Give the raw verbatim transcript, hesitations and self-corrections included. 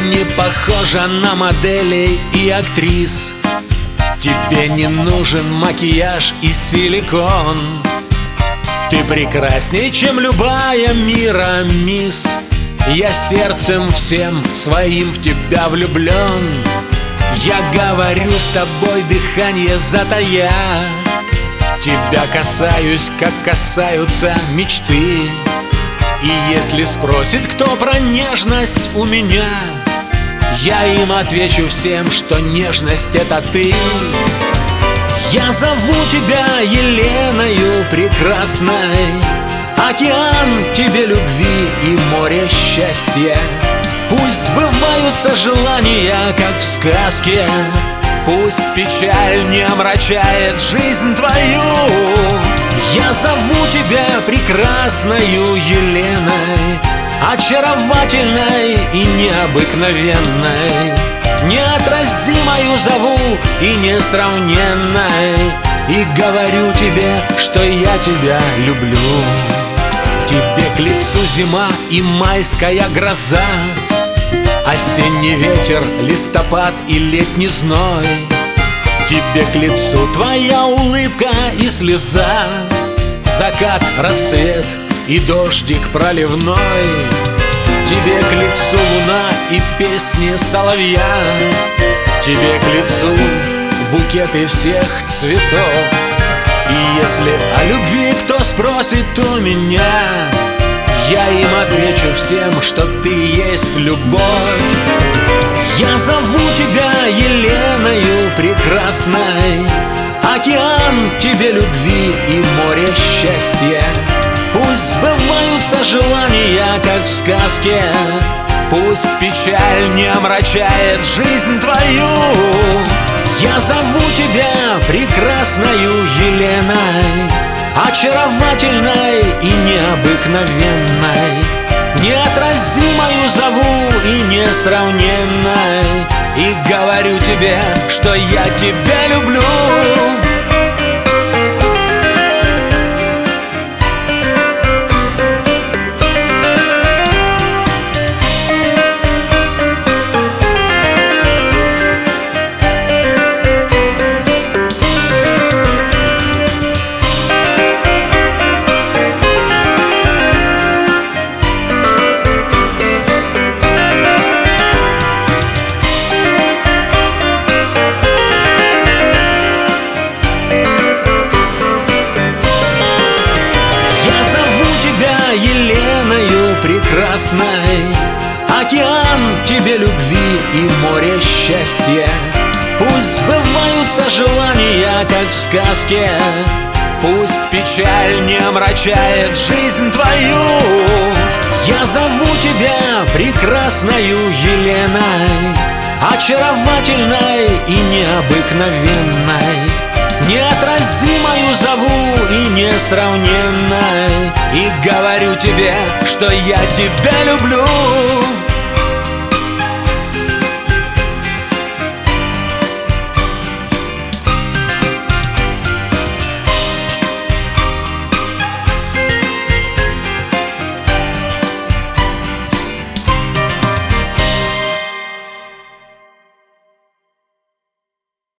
не похожа на моделей и актрис. Тебе не нужен макияж и силикон. Ты прекрасней, чем любая мира мисс. Я сердцем всем своим в тебя влюблен. Я говорю с тобой, дыхание затая. Тебя касаюсь, как касаются мечты. И если спросит кто про нежность у меня, я им отвечу всем, что нежность — это ты. Я зову тебя Еленою прекрасной. Океан тебе любви и море счастья. Пусть сбываются желания, как в сказке. Пусть печаль не омрачает жизнь твою. Я зову тебя прекрасною Еленой, очаровательной и необыкновенной, неотразимою зову и несравненной. И говорю тебе, что я тебя люблю. Тебе к лицу зима и майская гроза, осенний ветер, листопад и летний зной. Тебе к лицу твоя улыбка и слеза, закат, рассвет и дождик проливной. Тебе к лицу луна и песни соловья. Тебе к лицу букеты всех цветов. И если о любви кто спросит у меня, я им отвечу всем, что ты есть любовь. Я зову тебя Еленою прекрасной. Океан тебе любви и море счастья. Пусть сбываются желания, как в сказке. Пусть печаль не омрачает жизнь твою. Я зову тебя прекрасною Еленой, очаровательной и необыкновенной, неотразимою зову и несравненной. И говорю тебе, что я тебя люблю. Еленою прекрасной. Океан тебе любви и море счастья. Пусть сбываются желания, как в сказке. Пусть печаль не омрачает жизнь твою. Я зову тебя прекрасною Еленой, очаровательной и необыкновенной, неотразимою зову и несравненной. И говорю тебе, что я тебя люблю.